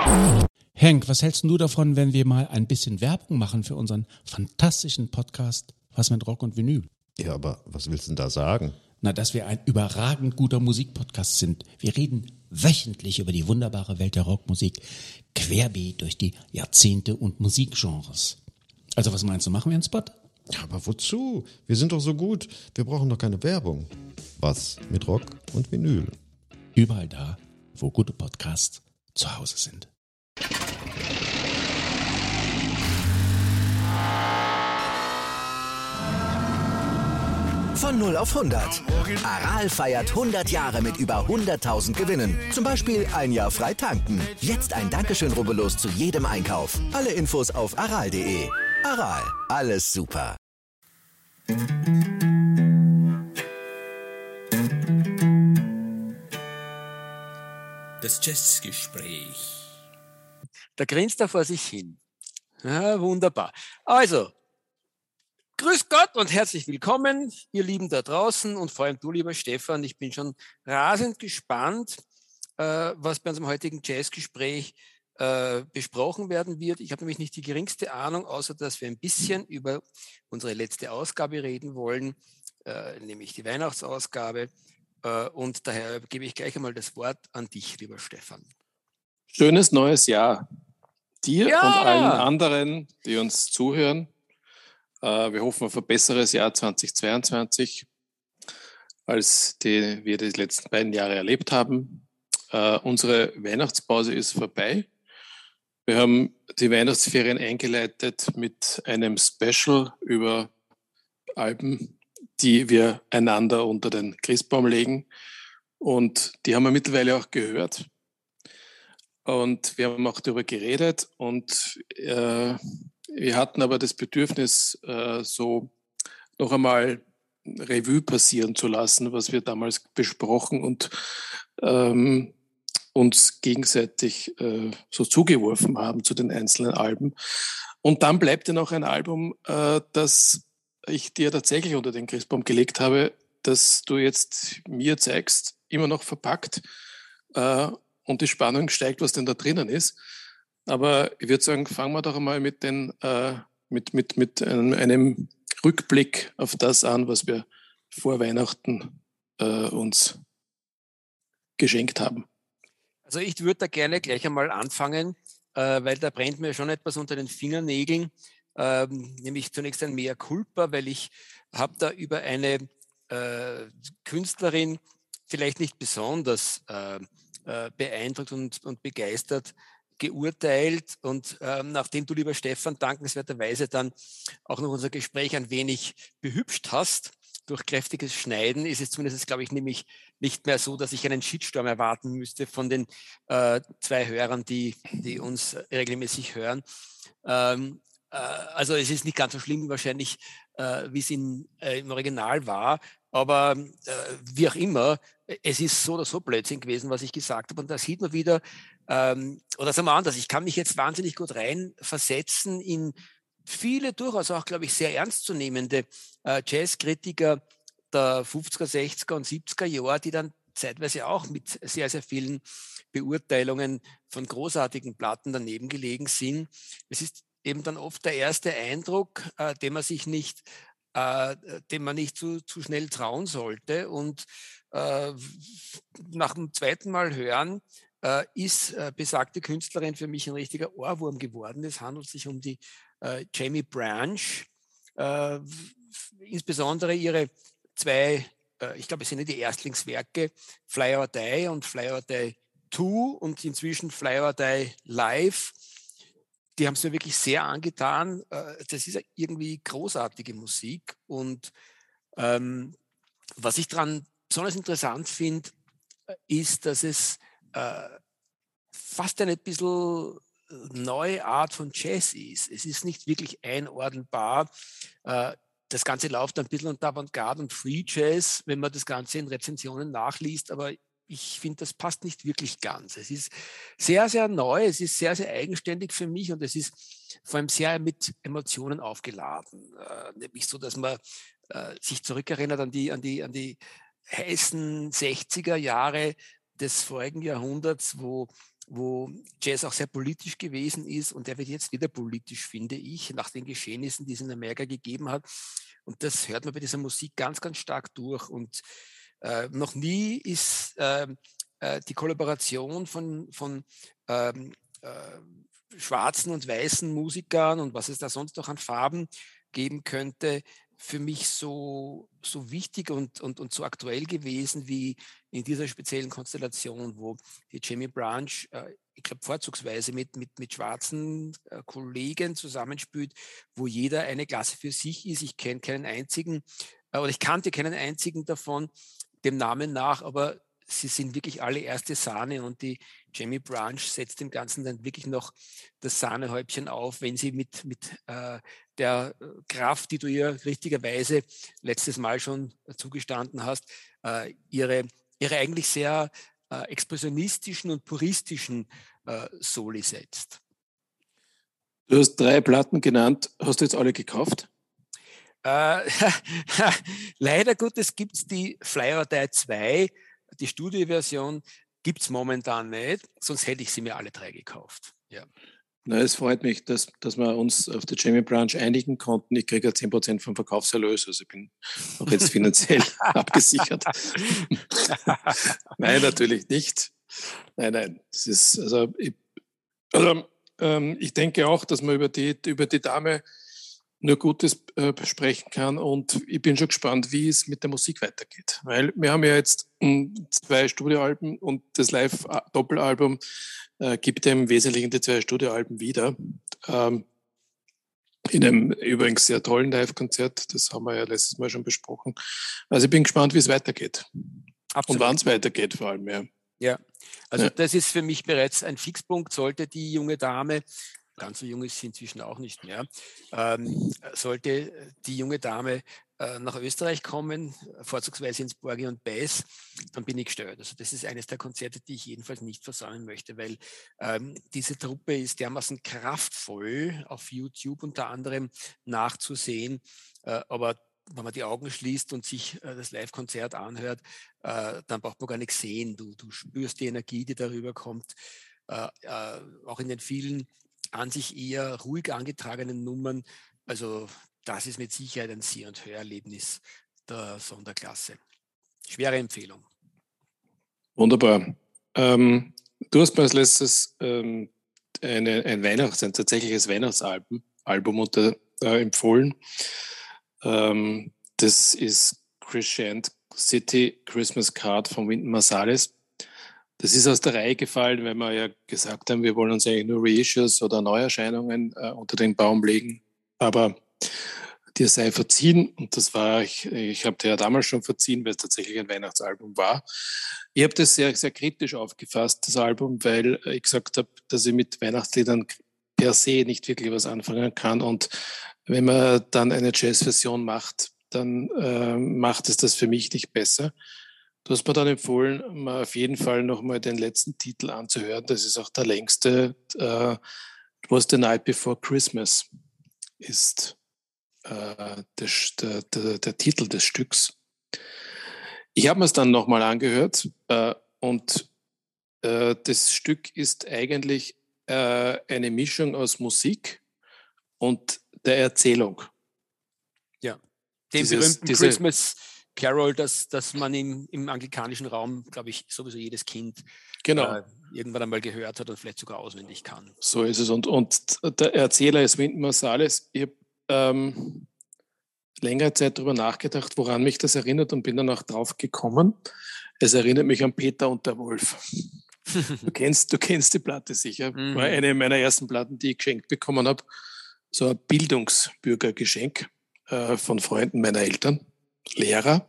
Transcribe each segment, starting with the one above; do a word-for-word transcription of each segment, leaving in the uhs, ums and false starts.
Henk, was hältst du davon, wenn wir mal ein bisschen Werbung machen für unseren fantastischen Podcast Was mit Rock und Vinyl? Ja, aber was willst du denn da sagen? Na, dass wir ein überragend guter Musikpodcast sind. Wir reden wöchentlich über die wunderbare Welt der Rockmusik, querbeet durch die Jahrzehnte und Musikgenres. Also was meinst du, machen wir einen Spot? Ja, aber wozu? Wir sind doch so gut. Wir brauchen doch keine Werbung. Was mit Rock und Vinyl? Überall da, wo gute Podcasts zu Hause sind. Von null auf hundert. Aral feiert hundert Jahre mit über hunderttausend Gewinnen. Zum Beispiel ein Jahr frei tanken. Jetzt ein Dankeschön, rubbellos zu jedem Einkauf. Alle Infos auf aral punkt de. Aral, alles super. Das Jazzgespräch. Da grinst er vor sich hin. Ja, wunderbar. Also, grüß Gott und herzlich willkommen, ihr Lieben da draußen und vor allem du, lieber Stefan. Ich bin schon rasend gespannt, äh, was bei unserem heutigen Jazzgespräch äh, besprochen werden wird. Ich habe nämlich nicht die geringste Ahnung, außer dass wir ein bisschen über unsere letzte Ausgabe reden wollen, äh, nämlich die Weihnachtsausgabe. Äh, und daher gebe ich gleich einmal das Wort an dich, lieber Stefan. Schönes neues Jahr dir Ja. und allen anderen, die uns zuhören. Uh, wir hoffen auf ein besseres Jahr zweitausendzweiundzwanzig, als die wir die letzten beiden Jahre erlebt haben. Uh, unsere Weihnachtspause ist vorbei. Wir haben die Weihnachtsferien eingeleitet mit einem Special über Alben, die wir einander unter den Christbaum legen. Und die haben wir mittlerweile auch gehört. Und wir haben auch darüber geredet und äh, wir hatten aber das Bedürfnis, äh, so noch einmal Revue passieren zu lassen, was wir damals besprochen und ähm, uns gegenseitig äh, so zugeworfen haben zu den einzelnen Alben. Und dann bleibt ja noch ein Album, äh, das ich dir tatsächlich unter den Christbaum gelegt habe, das du jetzt mir zeigst, immer noch verpackt. Äh, und die Spannung steigt, was denn da drinnen ist. Aber ich würde sagen, fangen wir doch einmal mit, den, äh, mit, mit, mit einem, einem Rückblick auf das an, was wir vor Weihnachten äh, uns geschenkt haben. Also ich würde da gerne gleich einmal anfangen, äh, weil da brennt mir schon etwas unter den Fingernägeln, ähm, nämlich zunächst ein Mea culpa, weil ich habe da über eine äh, Künstlerin vielleicht nicht besonders äh, äh, beeindruckt und, und begeistert geurteilt und ähm, nachdem du, lieber Stefan, dankenswerterweise dann auch noch unser Gespräch ein wenig behübscht hast, durch kräftiges Schneiden, ist es zumindest, glaube ich, nämlich nicht mehr so, dass ich einen Shitstorm erwarten müsste von den äh, zwei Hörern, die, die uns regelmäßig hören. Ähm, äh, also es ist nicht ganz so schlimm wahrscheinlich, äh, wie es in, äh, im Original war, aber äh, wie auch immer, es ist so oder so Blödsinn gewesen, was ich gesagt habe. Und da sieht man wieder, ähm, oder sagen wir anders, ich kann mich jetzt wahnsinnig gut reinversetzen in viele durchaus auch, glaube ich, sehr ernstzunehmende äh, Jazzkritiker der fünfziger, sechziger und siebziger Jahre, die dann zeitweise auch mit sehr, sehr vielen Beurteilungen von großartigen Platten daneben gelegen sind. Es ist eben dann oft der erste Eindruck, äh, den man sich nicht, äh, den man nicht zu, zu schnell trauen sollte. Und äh, nach dem zweiten Mal hören äh, ist äh, besagte Künstlerin für mich ein richtiger Ohrwurm geworden. Es handelt sich um die äh, Jaimie Branch, äh, insbesondere ihre zwei, äh, ich glaube, es sind ja die Erstlingswerke, Fly or Die und Fly or Die zwei und inzwischen Fly or Die Live. Die haben es mir wirklich sehr angetan. Äh, das ist ja irgendwie großartige Musik. Und ähm, was ich daran besonders interessant finde, ist, dass es äh, fast eine bisschen neue Art von Jazz ist. Es ist nicht wirklich einordnbar. Äh, das Ganze läuft ein bisschen unter Avantgarde und Free Jazz, wenn man das Ganze in Rezensionen nachliest, aber ich finde, das passt nicht wirklich ganz. Es ist sehr, sehr neu, es ist sehr, sehr eigenständig für mich und es ist vor allem sehr mit Emotionen aufgeladen. Äh, nämlich so, dass man äh, sich zurückerinnert an die, an die, an die heißen sechziger Jahre des vorigen Jahrhunderts, wo wo Jazz auch sehr politisch gewesen ist und der wird jetzt wieder politisch, finde ich, nach den Geschehnissen, die es in Amerika gegeben hat. Und das hört man bei dieser Musik ganz, ganz stark durch. Und äh, noch nie ist äh, äh, die Kollaboration von, von ähm, äh, schwarzen und weißen Musikern und was es da sonst noch an Farben geben könnte, für mich so, so wichtig und, und, und so aktuell gewesen wie in dieser speziellen Konstellation, wo die Jamie Branch, äh, ich glaube, vorzugsweise mit, mit, mit schwarzen äh, Kollegen zusammenspielt, wo jeder eine Klasse für sich ist. Ich kenne keinen einzigen, äh, oder ich kannte keinen einzigen davon, dem Namen nach, aber sie sind wirklich alle erste Sahne und die Jamie Branch setzt dem Ganzen dann wirklich noch das Sahnehäubchen auf, wenn sie mit, mit äh, der Kraft, die du ihr richtigerweise letztes Mal schon zugestanden hast, äh, ihre, ihre eigentlich sehr äh, expressionistischen und puristischen äh, Soli setzt. Du hast drei Platten genannt. Hast du jetzt alle gekauft? Äh, leider Gottes gibt es die Fly or Die zwei, die Studioversion gibt es momentan nicht, sonst hätte ich sie mir alle drei gekauft. Ja. Na, es freut mich, dass, dass wir uns auf der Jamie Branch einigen konnten. Ich kriege ja zehn Prozent vom Verkaufserlös, also ich bin auch jetzt finanziell abgesichert. Nein, natürlich nicht. Nein, nein. Das ist, also, ich, also ähm, ich denke auch, dass man über die, über die Dame nur Gutes äh, sprechen kann und ich bin schon gespannt, wie es mit der Musik weitergeht. Weil wir haben ja jetzt m, zwei Studioalben und das Live-Doppelalbum äh, gibt ja im Wesentlichen die zwei Studioalben wieder. Ähm, in einem übrigens sehr tollen Live-Konzert, das haben wir ja letztes Mal schon besprochen. Also ich bin gespannt, wie es weitergeht. Absolut. Und wann es weitergeht vor allem, ja. Ja, also Ja. das ist für mich bereits ein Fixpunkt, sollte die junge Dame, ganz so jung ist sie inzwischen auch nicht mehr, ähm, sollte die junge Dame äh, nach Österreich kommen, vorzugsweise ins Borgi und Bass, dann bin ich gestört. Also das ist eines der Konzerte, die ich jedenfalls nicht versäumen möchte, weil ähm, diese Truppe ist dermaßen kraftvoll auf YouTube unter anderem nachzusehen, äh, aber wenn man die Augen schließt und sich äh, das Live-Konzert anhört, äh, dann braucht man gar nichts sehen. Du, du spürst die Energie, die darüber kommt, äh, äh, auch in den vielen an sich eher ruhig angetragenen Nummern. Also das ist mit Sicherheit ein Seh- und Hörerlebnis der Sonderklasse. Schwere Empfehlung. Wunderbar. Ähm, du hast mir als letztes ähm, eine, ein Weihnachts-, ein tatsächliches Weihnachtsalbum Album unter, äh, empfohlen. Ähm, das ist Crescent City Christmas Card von Wynton Marsalis. Das ist aus der Reihe gefallen, weil wir ja gesagt haben, wir wollen uns eigentlich nur Reissues oder Neuerscheinungen äh, unter den Baum legen. Aber dir sei verziehen. Und das war, ich, ich habe dir ja damals schon verziehen, weil es tatsächlich ein Weihnachtsalbum war. Ich habe das sehr, sehr kritisch aufgefasst, das Album, weil ich gesagt habe, dass ich mit Weihnachtsliedern per se nicht wirklich was anfangen kann. Und wenn man dann eine Jazz-Version macht, dann äh, macht es das für mich nicht besser. Du hast mir dann empfohlen, mal auf jeden Fall nochmal den letzten Titel anzuhören. Das ist auch der längste. Uh, It was the Night Before Christmas ist uh, der, der, der Titel des Stücks. Ich habe mir es dann nochmal angehört uh, und uh, das Stück ist eigentlich uh, eine Mischung aus Musik und der Erzählung. Ja, den Dieses, berühmten diese, Christmas Carol, das, das man im, im anglikanischen Raum, glaube ich, sowieso jedes Kind genau. äh, irgendwann einmal gehört hat und vielleicht sogar auswendig kann. So ist es. Und, und der Erzähler ist Wynton Marsalis. Ich habe ähm, längere Zeit darüber nachgedacht, woran mich das erinnert und bin dann auch drauf gekommen. Es erinnert mich an Peter und der Wolf. Du kennst, du kennst die Platte sicher. Mhm. War eine meiner ersten Platten, die ich geschenkt bekommen habe. So ein Bildungsbürgergeschenk äh, von Freunden meiner Eltern. Lehrer.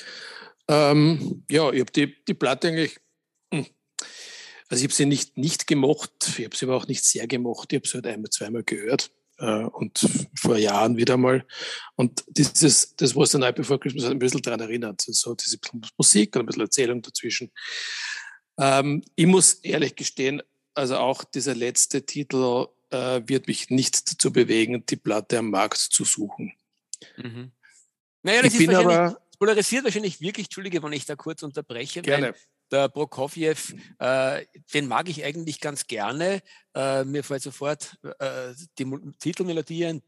Ähm, ja, ich habe die, die Platte eigentlich, also ich habe sie nicht, nicht gemocht, ich habe sie aber auch nicht sehr gemocht, ich habe sie halt einmal, zweimal gehört äh, und vor Jahren wieder mal. Und dieses, das, was The Night Before Christmas hat ein bisschen daran erinnert, so diese Musik und ein bisschen Erzählung dazwischen. Ähm, ich muss ehrlich gestehen, also auch dieser letzte Titel äh, wird mich nicht dazu bewegen, die Platte am Markt zu suchen. Mhm. Naja, das, ich ist bin aber das polarisiert wahrscheinlich wirklich, Entschuldige, wenn ich da kurz unterbreche, gerne. weil der Prokofjew, äh, den mag ich eigentlich ganz gerne. Äh, mir fällt sofort äh, die Mo- Titelmelodie ein.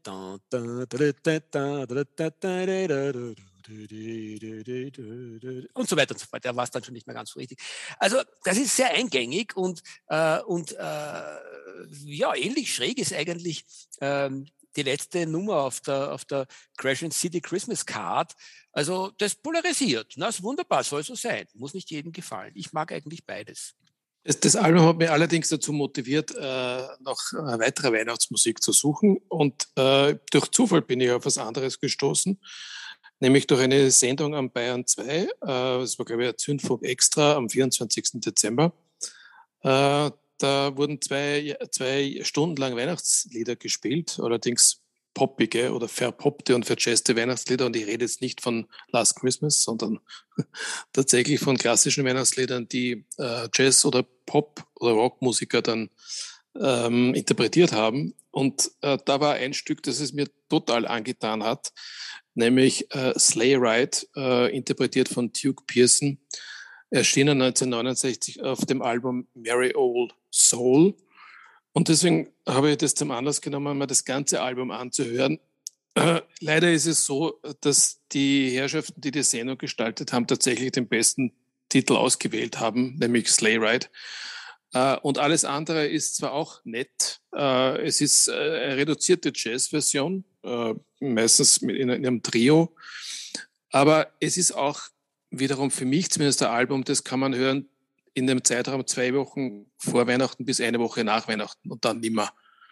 Und so weiter und so fort. Der war es dann schon nicht mehr ganz so richtig. Also das ist sehr eingängig und, äh, und äh, ja, ähnlich schräg ist eigentlich ähm, die letzte Nummer auf der, auf der Crescent City Christmas Card. Also das polarisiert. Na, ist wunderbar, soll so sein. Muss nicht jedem gefallen. Ich mag eigentlich beides. Das, das Album hat mich allerdings dazu motiviert, äh, nach äh, weiterer Weihnachtsmusik zu suchen. Und äh, durch Zufall bin ich auf was anderes gestoßen, nämlich durch eine Sendung am Bayern zwei. Äh, das war, glaube ich, ein Zündfunk Extra am vierundzwanzigsten Dezember. Äh, da wurden zwei, zwei Stunden lang Weihnachtslieder gespielt, allerdings poppige oder verpoppte und verjazzte Weihnachtslieder. Und ich rede jetzt nicht von Last Christmas, sondern tatsächlich von klassischen Weihnachtsliedern, die äh, Jazz- oder Pop- oder Rockmusiker dann ähm, interpretiert haben. Und äh, da war ein Stück, das es mir total angetan hat, nämlich äh, Sleigh Ride, äh, interpretiert von Duke Pearson, erschienen neunzehnhundertneunundsechzig auf dem Album Merry Old Soul. Und deswegen habe ich das zum Anlass genommen, mir das ganze Album anzuhören. Äh, leider ist es so, dass die Herrschaften, die die Sendung gestaltet haben, tatsächlich den besten Titel ausgewählt haben, nämlich Sleigh Ride. Äh, und alles andere ist zwar auch nett, äh, es ist äh, eine reduzierte Jazz-Version, äh, meistens in, in einem Trio, aber es ist auch wiederum für mich zumindest ein Album, das kann man hören in dem Zeitraum zwei Wochen vor Weihnachten bis eine Woche nach Weihnachten und dann nimmer.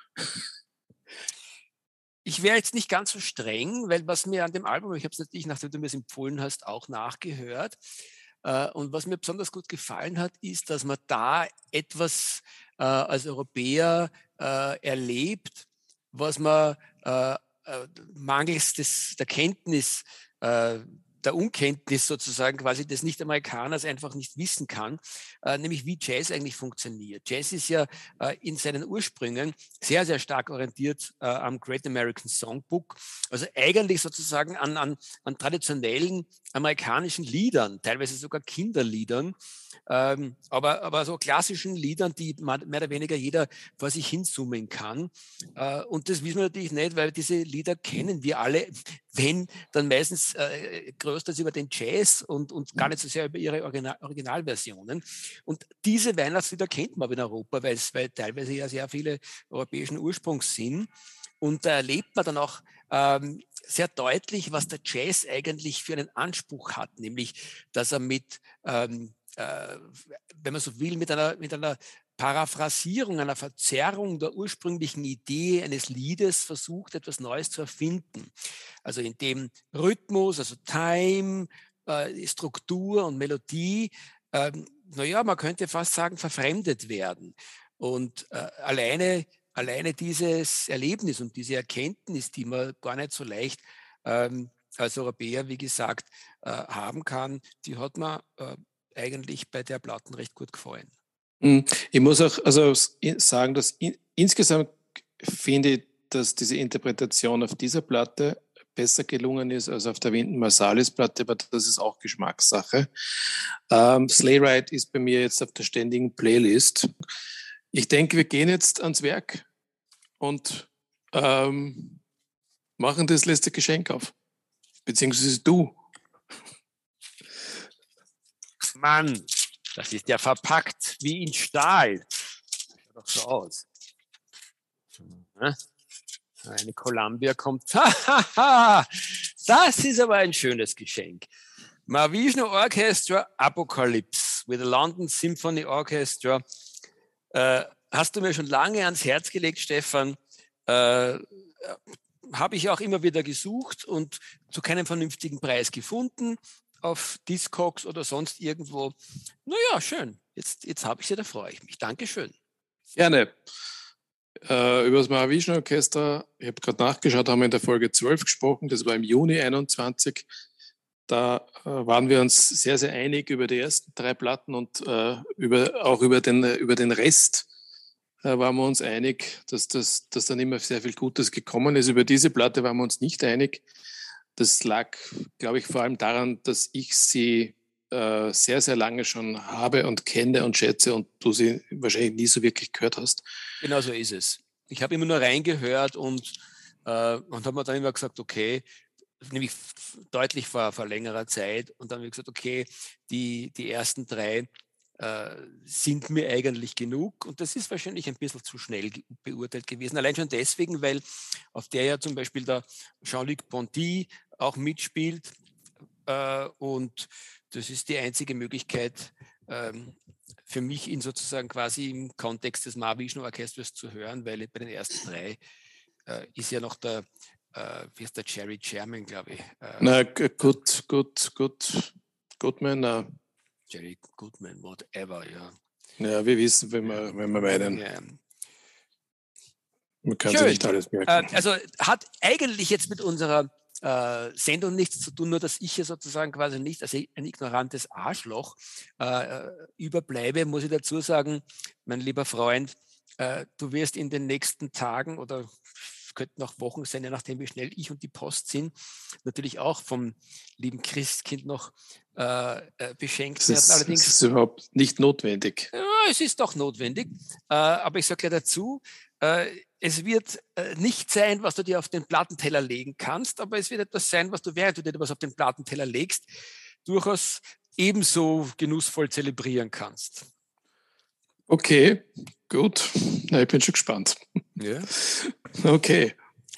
Ich wäre jetzt nicht ganz so streng, weil was mir an dem Album, ich habe es natürlich, nachdem du mir es empfohlen hast, auch nachgehört. Äh, und was mir besonders gut gefallen hat, ist, dass man da etwas äh, als Europäer äh, erlebt, was man äh, äh, mangels des, der Kenntnis äh, der Unkenntnis sozusagen quasi des Nicht-Amerikaners einfach nicht wissen kann, äh, nämlich wie Jazz eigentlich funktioniert. Jazz ist ja äh, in seinen Ursprüngen sehr, sehr stark orientiert äh, am Great American Songbook, also eigentlich sozusagen an, an, an traditionellen amerikanischen Liedern, teilweise sogar Kinderliedern, ähm, aber, aber so klassischen Liedern, die mehr oder weniger jeder vor sich hinsummen kann. Äh, und das wissen wir natürlich nicht, weil diese Lieder kennen wir alle, wenn dann meistens äh, größtenteils über den Jazz und, und gar nicht so sehr über ihre Original Originalversionen. Und diese Weihnachtslieder kennt man in Europa, weil es weil teilweise ja sehr viele europäischen Ursprungs sind. Und da erlebt man dann auch ähm, sehr deutlich, was der Jazz eigentlich für einen Anspruch hat, nämlich, dass er mit, ähm, äh, wenn man so will, mit einer, mit einer Paraphrasierung, einer Verzerrung der ursprünglichen Idee eines Liedes versucht, etwas Neues zu erfinden. Also in dem Rhythmus, also Time, äh, Struktur und Melodie, ähm, naja, man könnte fast sagen, verfremdet werden. Und äh, alleine, alleine dieses Erlebnis und diese Erkenntnis, die man gar nicht so leicht ähm, als Europäer, wie gesagt, äh, haben kann, die hat mir äh, eigentlich bei der Platten recht gut gefallen. Ich muss auch also sagen, dass in, insgesamt finde ich, dass diese Interpretation auf dieser Platte besser gelungen ist als auf der Wynton Marsalis-Platte, aber das ist auch Geschmackssache. Ähm, Sleigh Ride ist bei mir jetzt auf der ständigen Playlist. Ich denke, wir gehen jetzt ans Werk und ähm, machen das letzte Geschenk auf. Beziehungsweise du. Mann, das ist ja verpackt wie in Stahl. Schaut doch so aus. Eine Columbia kommt. Das ist aber ein schönes Geschenk. Mahavishnu Orchestra Apocalypse with the London Symphony Orchestra. Äh, hast du mir schon lange ans Herz gelegt, Stefan. Äh, habe ich auch immer wieder gesucht und zu keinem vernünftigen Preis gefunden. Auf Discogs oder sonst irgendwo. Naja, schön. Jetzt, jetzt habe ich sie, da freue ich mich. Dankeschön. Gerne. Äh, über das Mahavishnu Orchester, ich habe gerade nachgeschaut, haben wir in der Folge zwölf gesprochen, das war im Juni einundzwanzig. Da äh, waren wir uns sehr, sehr einig über die ersten drei Platten und äh, über, auch über den, über den Rest äh, waren wir uns einig, dass, das, dass dann immer sehr viel Gutes gekommen ist. Über diese Platte waren wir uns nicht einig. Das lag, glaube ich, vor allem daran, dass ich sie äh, sehr, sehr lange schon habe und kenne und schätze und du sie wahrscheinlich nie so wirklich gehört hast. Genau so ist es. Ich habe immer nur reingehört und, äh, und habe mir dann immer gesagt, okay, nämlich deutlich vor, vor längerer Zeit, und dann habe ich gesagt, okay, die, die ersten drei äh, sind mir eigentlich genug, und das ist wahrscheinlich ein bisschen zu schnell beurteilt gewesen. Allein schon deswegen, weil auf der ja zum Beispiel der Jean-Luc Ponty auch mitspielt, äh, und das ist die einzige Möglichkeit ähm, für mich, ihn sozusagen quasi im Kontext des Mahavishnu Orchesters zu hören, weil bei den ersten drei äh, ist ja noch der, äh, wie ist der Jerry Chairman, glaube ich. Äh, Na, gut, gut, gut, Goodman, na. Jerry Goodman, whatever, ja. Ja, wir wissen, wenn wir, wenn wir meinen. Ja. Man kann Schön. sich nicht alles merken. Äh, also hat eigentlich jetzt mit unserer äh, Sendung nichts zu tun, nur dass ich hier sozusagen quasi nicht als ein ignorantes Arschloch äh, überbleibe, muss ich dazu sagen, mein lieber Freund, äh, du wirst in den nächsten Tagen oder könnten auch Wochen sein, je nachdem wie schnell ich und die Post sind, natürlich auch vom lieben Christkind noch äh, äh, beschenkt das werden. ist, Allerdings, das ist überhaupt nicht notwendig. ja, es ist doch notwendig, äh, aber ich sage ja dazu, äh, es wird äh, nicht sein, was du dir auf den Plattenteller legen kannst, aber es wird etwas sein, was du, während du dir was auf den Plattenteller legst, durchaus ebenso genussvoll zelebrieren kannst. Okay, gut. Na, ich bin schon gespannt. Ja. Okay.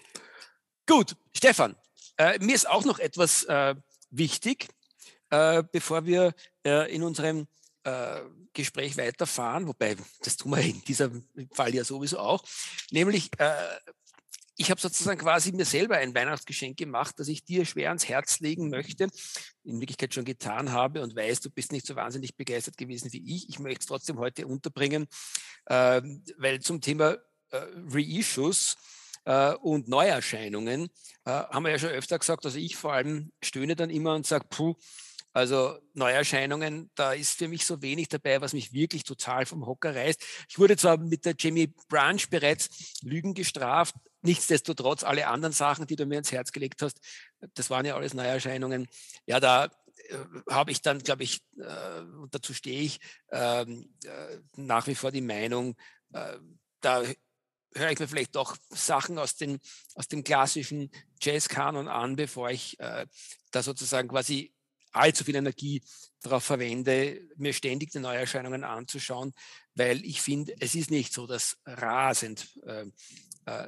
Gut, Stefan, äh, mir ist auch noch etwas äh, wichtig, äh, bevor wir äh, in unserem äh, Gespräch weiterfahren, wobei das tun wir in diesem Fall ja sowieso auch, nämlich äh, ich habe sozusagen quasi mir selber ein Weihnachtsgeschenk gemacht, das ich dir schwer ans Herz legen möchte, in Wirklichkeit schon getan habe und weiß, du bist nicht so wahnsinnig begeistert gewesen wie ich. Ich möchte es trotzdem heute unterbringen, äh, weil zum Thema äh, Reissues äh, und Neuerscheinungen äh, haben wir ja schon öfter gesagt, also ich vor allem stöhne dann immer und sage, puh, also Neuerscheinungen, da ist für mich so wenig dabei, was mich wirklich total vom Hocker reißt. Ich wurde zwar mit der Jamie Branch bereits Lügen gestraft, nichtsdestotrotz alle anderen Sachen, die du mir ins Herz gelegt hast, das waren ja alles Neuerscheinungen. Ja, da äh, habe ich dann, glaube ich, äh, und dazu stehe ich, äh, äh, nach wie vor die Meinung, äh, da höre ich mir vielleicht doch Sachen aus, den, aus dem klassischen Jazzkanon an, bevor ich äh, da sozusagen quasi allzu viel Energie darauf verwende, mir ständig die Neuerscheinungen anzuschauen, weil ich finde, es ist nicht so, dass rasend äh, äh,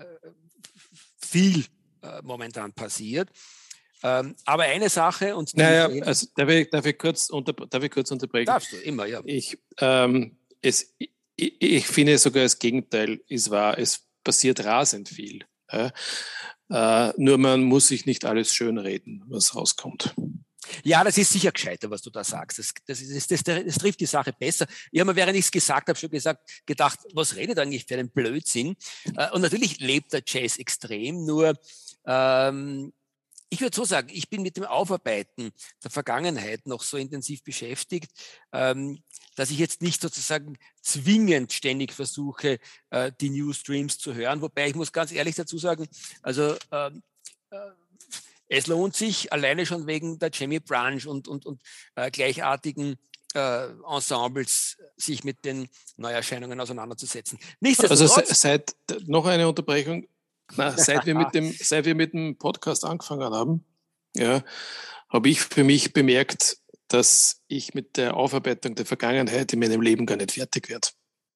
viel äh, momentan passiert. Ähm, aber eine Sache und die Naja, ich, also darf ich, darf ich, kurz, unter, darf ich kurz unterbrechen? darfst du immer, ja. Ich, ähm, es, ich, ich finde sogar das Gegenteil ist wahr. Es passiert rasend viel. Ja? Äh, nur man muss sich nicht alles schönreden, was rauskommt. Ja, das ist sicher gescheiter, was du da sagst. Das, das, ist, das, das trifft die Sache besser. Ich habe mir, während ich es gesagt habe, schon gesagt, gedacht, was redet eigentlich für einen Blödsinn? Äh, und natürlich lebt der Jazz extrem, nur ähm, ich würde so sagen, ich bin mit dem Aufarbeiten der Vergangenheit noch so intensiv beschäftigt, ähm, dass ich jetzt nicht sozusagen zwingend ständig versuche, äh, die Newsstreams zu hören. Wobei ich muss ganz ehrlich dazu sagen, also ähm, äh, es lohnt sich alleine schon wegen der Jamie Branch und, und, und äh, gleichartigen äh, Ensembles sich mit den Neuerscheinungen auseinanderzusetzen. Also se, seit, noch eine Unterbrechung, Na, seit, wir mit dem, seit wir mit dem Podcast angefangen haben, ja, habe ich für mich bemerkt, dass ich mit der Aufarbeitung der Vergangenheit in meinem Leben gar nicht fertig werde.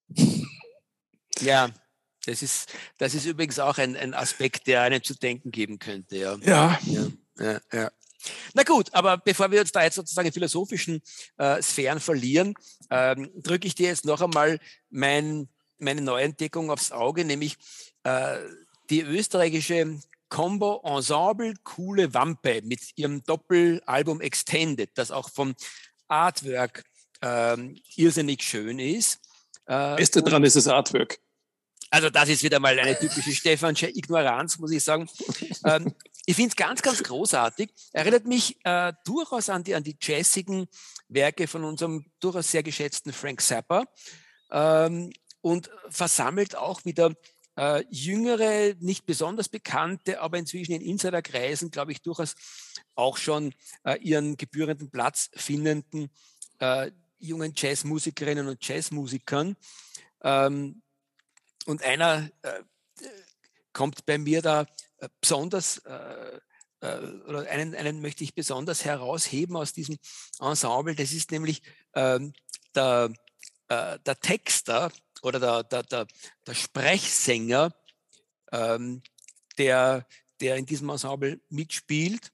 Ja. Das ist, das ist übrigens auch ein, ein Aspekt, der einem zu denken geben könnte. Ja. Ja. Ja, ja, ja. Na gut, aber bevor wir uns da jetzt sozusagen in philosophischen äh, Sphären verlieren, ähm, drücke ich dir jetzt noch einmal mein, meine Neuentdeckung aufs Auge, nämlich äh, die österreichische Combo Ensemble Coole Wampe mit ihrem Doppelalbum Extended, das auch vom Artwork ähm, irrsinnig schön ist. Äh, Beste dran ist das Artwork. Also das ist wieder mal eine typische Stefansche Ignoranz, muss ich sagen. ähm, ich finde es ganz, ganz großartig. Erinnert mich äh, durchaus an die, an die jazzigen Werke von unserem durchaus sehr geschätzten Frank Zappa ähm, und versammelt auch wieder äh, jüngere, nicht besonders bekannte, aber inzwischen in Insiderkreisen, glaube ich, durchaus auch schon äh, ihren gebührenden Platz findenden äh, jungen Jazzmusikerinnen und Jazzmusikern. Ähm, und einer äh, kommt bei mir da äh, besonders, äh, äh, oder einen, einen möchte ich besonders herausheben aus diesem Ensemble. Das ist nämlich ähm, der, äh, der Texter oder der, der, der, der Sprechsänger, ähm, der, der in diesem Ensemble mitspielt.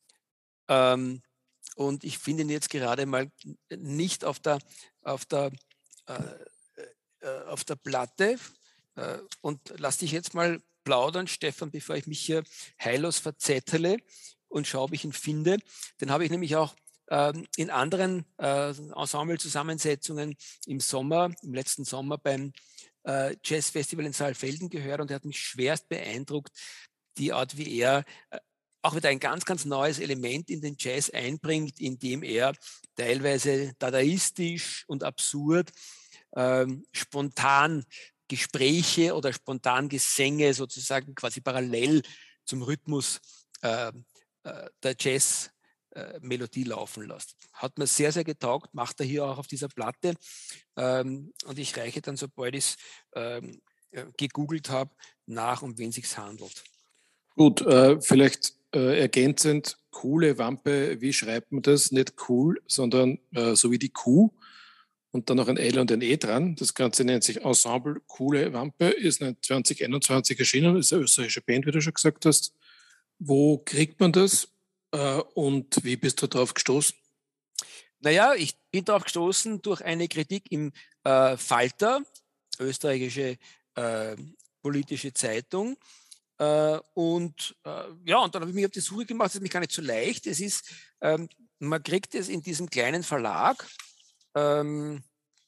Ähm, und ich finde ihn jetzt gerade mal nicht auf der, auf der, äh, äh, auf der Platte. Äh, und lass dich jetzt mal plaudern, Stefan, bevor ich mich hier heillos verzettele und schaue, ob ich ihn finde. Den habe ich nämlich auch ähm, in anderen äh, Ensemble-Zusammensetzungen im Sommer, im letzten Sommer beim äh, Jazzfestival in Saalfelden gehört und er hat mich schwerst beeindruckt, die Art, wie er äh, auch wieder ein ganz, ganz neues Element in den Jazz einbringt, indem er teilweise dadaistisch und absurd ähm, spontan Gespräche oder spontan Gesänge sozusagen quasi parallel zum Rhythmus äh, äh, der Jazz-Melodie äh, laufen lässt. Hat mir sehr, sehr getaugt, macht er hier auch auf dieser Platte. Ähm, und ich reiche dann, sobald ich es ähm, gegoogelt habe, nach, um wen es sich handelt. Gut, äh, vielleicht äh, ergänzend, coole Wampe, wie schreibt man das? Nicht cool, sondern äh, so wie die Kuh und dann noch ein L und ein E dran. Das Ganze nennt sich Ensemble Coole Wampe, ist zwanzig einundzwanzig erschienen, ist eine österreichische Band, wie du schon gesagt hast. Wo kriegt man das äh, und wie bist du darauf gestoßen? Naja, ich bin darauf gestoßen durch eine Kritik im äh, Falter, österreichische äh, politische Zeitung. Uh, und uh, ja, und dann habe ich mich auf die Suche gemacht, das ist nämlich gar nicht so leicht. Es ist, ähm, man kriegt es in diesem kleinen Verlag. Ähm,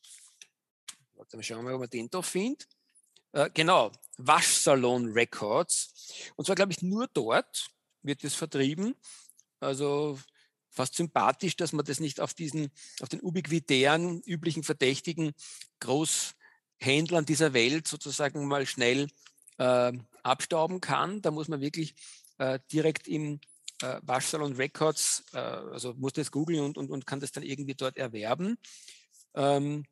warte, schauen wir mal, ob man den da findet. Uh, genau, Waschsalon Records. Und zwar, glaube ich, nur dort wird es vertrieben. Also fast sympathisch, dass man das nicht auf diesen, auf den ubiquitären, üblichen verdächtigen Großhändlern dieser Welt sozusagen mal schnell äh, abstauben kann. Da muss man wirklich äh, direkt im äh, Waschsalon Records, äh, also muss das googeln und, und, und kann das dann irgendwie dort erwerben. Ähm,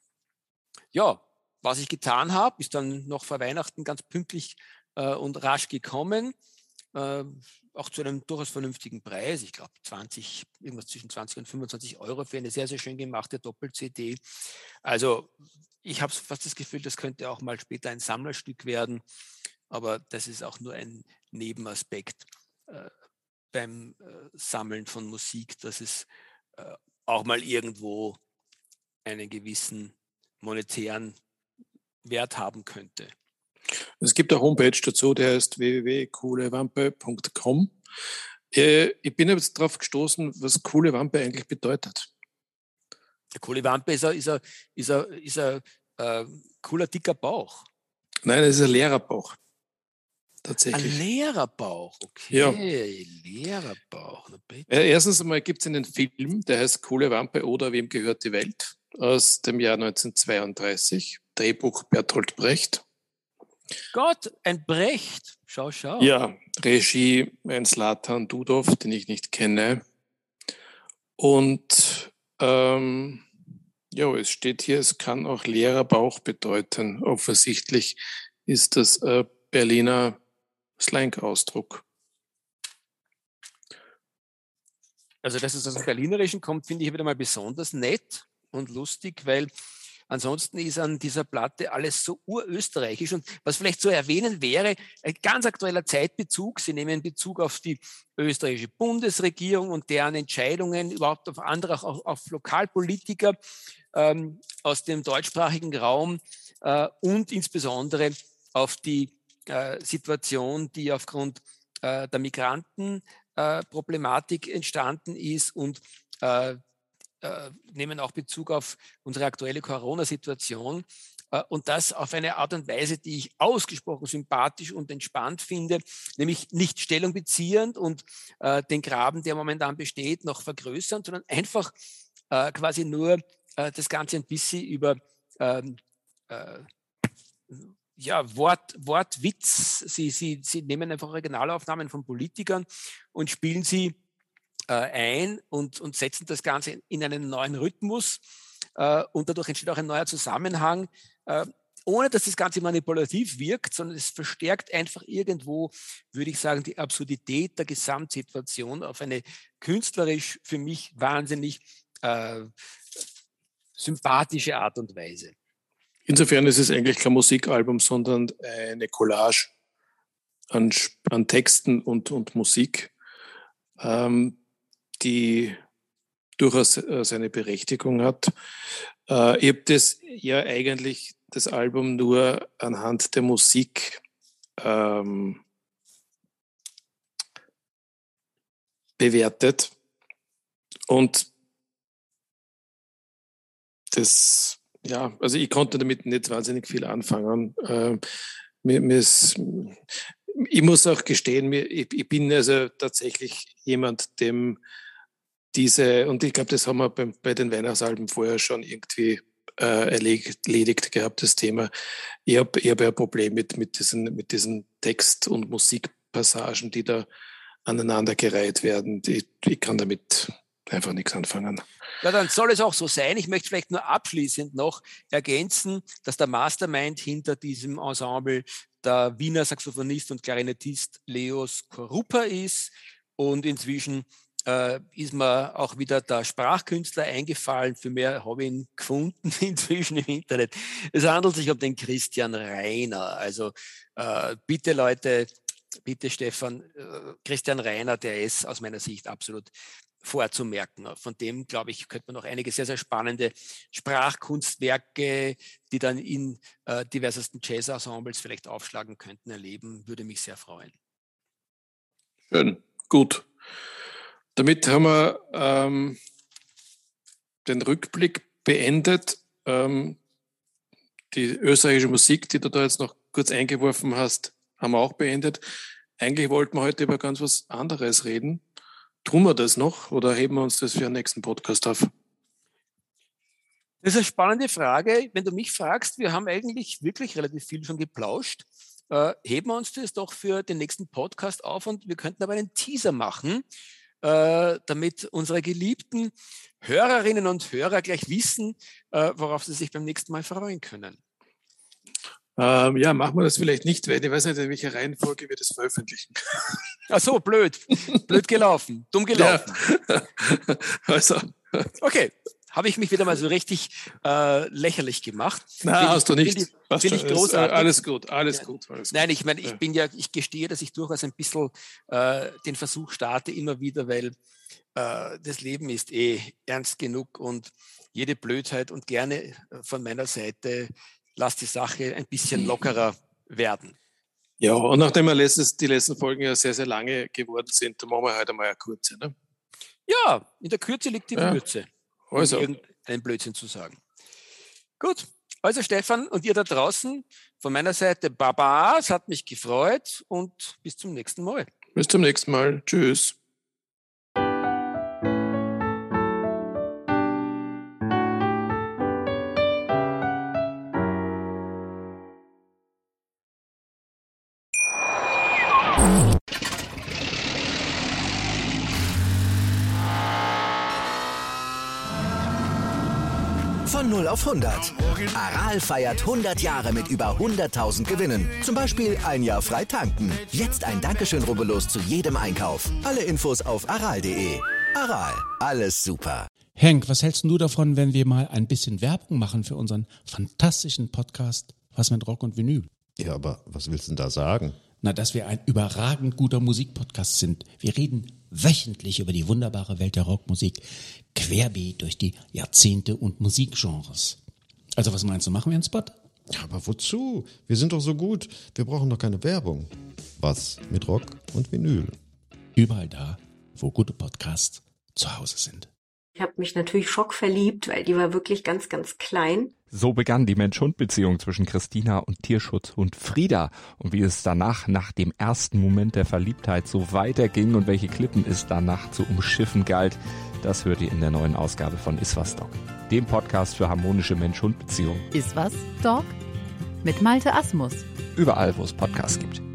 ja, was ich getan habe, ist dann noch vor Weihnachten ganz pünktlich äh, und rasch gekommen. Äh, auch zu einem durchaus vernünftigen Preis. Ich glaube zwanzig, irgendwas zwischen zwanzig und fünfundzwanzig Euro für eine sehr, sehr schön gemachte Doppel-C D. Also ich habe fast das Gefühl, das könnte auch mal später ein Sammlerstück werden. Aber das ist auch nur ein Nebenaspekt äh, beim äh, Sammeln von Musik, dass es äh, auch mal irgendwo einen gewissen monetären Wert haben könnte. Es gibt eine Homepage dazu, der heißt w w w punkt coole wampe punkt com. Äh, ich bin jetzt darauf gestoßen, was coole Wampe eigentlich bedeutet. Der coole Wampe ist ein, ist ein, ist ein, ist ein äh, cooler, dicker Bauch. Nein, das ist ein leerer Bauch. Tatsächlich. Ein leerer Bauch, okay. Ja. Leerer Bauch. Äh, erstens einmal gibt es einen Film, der heißt Coole Wampe oder Wem gehört die Welt? Aus dem Jahr neunzehnhundertzweiunddreißig. Drehbuch Bertolt Brecht. Gott, ein Brecht. Schau, schau. Ja, Regie ein Zlatan Dudov, den ich nicht kenne. Und ähm, ja, es steht hier, es kann auch leerer Bauch bedeuten. Offensichtlich ist das äh, Berliner Slang-Ausdruck. Also, dass es aus dem Berlinerischen kommt, finde ich wieder mal besonders nett und lustig, weil ansonsten ist an dieser Platte alles so urösterreichisch. Und was vielleicht zu erwähnen wäre, ein ganz aktueller Zeitbezug. Sie nehmen Bezug auf die österreichische Bundesregierung und deren Entscheidungen, überhaupt auf andere, auch auf, auf Lokalpolitiker ähm, aus dem deutschsprachigen Raum äh, und insbesondere auf die äh, Situation, die aufgrund äh, der Migrantenproblematik äh, entstanden ist und äh, äh, nehmen auch Bezug auf unsere aktuelle Corona-Situation äh, und das auf eine Art und Weise, die ich ausgesprochen sympathisch und entspannt finde, nämlich nicht Stellung beziehend und äh, den Graben, der momentan besteht, noch vergrößern, sondern einfach äh, quasi nur äh, das Ganze ein bisschen über ähm, äh, ja, Wort, Wortwitz. Sie, sie, sie nehmen einfach Originalaufnahmen von Politikern und spielen sie äh, ein und, und setzen das Ganze in einen neuen Rhythmus. Äh, und dadurch entsteht auch ein neuer Zusammenhang, äh, ohne dass das Ganze manipulativ wirkt, sondern es verstärkt einfach irgendwo, würde ich sagen, die Absurdität der Gesamtsituation auf eine künstlerisch für mich wahnsinnig äh, sympathische Art und Weise. Insofern ist es eigentlich kein Musikalbum, sondern eine Collage an, an Texten und, und Musik, ähm, die durchaus äh, seine Berechtigung hat. Äh, ich habe das ja eigentlich, das Album, nur anhand der Musik ähm, bewertet. Und das, ja, also ich konnte damit nicht wahnsinnig viel anfangen. Äh, mir, mir ist, ich muss auch gestehen, mir, ich, ich bin also tatsächlich jemand, dem diese, und ich glaube, das haben wir bei, bei den Weihnachtsalben vorher schon irgendwie äh, erledigt gehabt, das Thema. Ich habe ich hab ja ein Problem mit, mit, diesen, mit diesen Text- und Musikpassagen, die da aneinandergereiht werden. Ich, ich kann damit einfach nichts anfangen. Ja, dann soll es auch so sein. Ich möchte vielleicht nur abschließend noch ergänzen, dass der Mastermind hinter diesem Ensemble der Wiener Saxophonist und Klarinettist Leos Korupa ist. Und inzwischen äh, ist mir auch wieder der Sprachkünstler eingefallen. Für mehr habe ich ihn gefunden inzwischen im Internet. Es handelt sich um den Christian Reiner. Also äh, bitte Leute, bitte Stefan, äh, Christian Reiner, der ist aus meiner Sicht absolut vorzumerken. Von dem, glaube ich, könnte man noch einige sehr, sehr spannende Sprachkunstwerke, die dann in äh, diversesten Jazz-Ensembles vielleicht aufschlagen könnten, erleben. Würde mich sehr freuen. Schön, gut. Damit haben wir ähm, den Rückblick beendet. Ähm, die österreichische Musik, die du da jetzt noch kurz eingeworfen hast, haben wir auch beendet. Eigentlich wollten wir heute über ganz was anderes reden. Tun wir das noch oder heben wir uns das für den nächsten Podcast auf? Das ist eine spannende Frage. Wenn du mich fragst, wir haben eigentlich wirklich relativ viel schon geplauscht. Äh, heben wir uns das doch für den nächsten Podcast auf und wir könnten aber einen Teaser machen, äh, damit unsere geliebten Hörerinnen und Hörer gleich wissen, äh, worauf sie sich beim nächsten Mal freuen können. Ähm, ja, machen wir das vielleicht nicht, weil ich weiß nicht, in welcher Reihenfolge wir das veröffentlichen. Ach so, blöd. Blöd gelaufen. Dumm gelaufen. Ja. Also. Okay, habe ich mich wieder mal so richtig äh, lächerlich gemacht. Nein, Find hast ich, du nicht. Finde ich, find ich großartig. Alles gut, alles ja. gut. Alles Nein, gut. ich meine, ich ja. bin ja, ich gestehe, dass ich durchaus ein bisschen äh, den Versuch starte immer wieder, weil äh, das Leben ist eh ernst genug und jede Blödheit und gerne von meiner Seite lass die Sache ein bisschen lockerer werden. Ja, und nachdem wir letztes, die letzten Folgen ja sehr, sehr lange geworden sind, dann machen wir heute mal eine kurze. Ne? Ja, in der Kürze liegt die ja. Würze, um also. irgendeinen Blödsinn zu sagen. Gut, also Stefan und ihr da draußen, von meiner Seite Baba, es hat mich gefreut und bis zum nächsten Mal. Bis zum nächsten Mal. Tschüss. Von null auf hundert. Aral feiert hundert Jahre mit über hunderttausend Gewinnen. Zum Beispiel ein Jahr frei tanken. Jetzt ein Dankeschön, rubbellos zu jedem Einkauf. Alle Infos auf aral punkt de. Aral, alles super. Henk, was hältst du davon, wenn wir mal ein bisschen Werbung machen für unseren fantastischen Podcast Was mit Rock und Vinyl? Ja, aber was willst du denn da sagen? Na, dass wir ein überragend guter Musikpodcast sind. Wir reden wöchentlich über die wunderbare Welt der Rockmusik, querbeet durch die Jahrzehnte und Musikgenres. Also was meinst du, machen wir einen Spot? Ja, aber wozu? Wir sind doch so gut. Wir brauchen doch keine Werbung. Was mit Rock und Vinyl? Überall da, wo gute Podcasts zu Hause sind. Ich habe mich natürlich schockverliebt, weil die war wirklich ganz, ganz klein. So begann die Mensch-Hund-Beziehung zwischen Christina und Tierschutzhund Frieda. Und wie es danach, nach dem ersten Moment der Verliebtheit, so weiterging und welche Klippen es danach zu umschiffen galt, das hört ihr in der neuen Ausgabe von Iswas Dog, dem Podcast für harmonische Mensch-Hund-Beziehungen. Iswas Dog? mit Malte Asmus. Überall, wo es Podcasts gibt.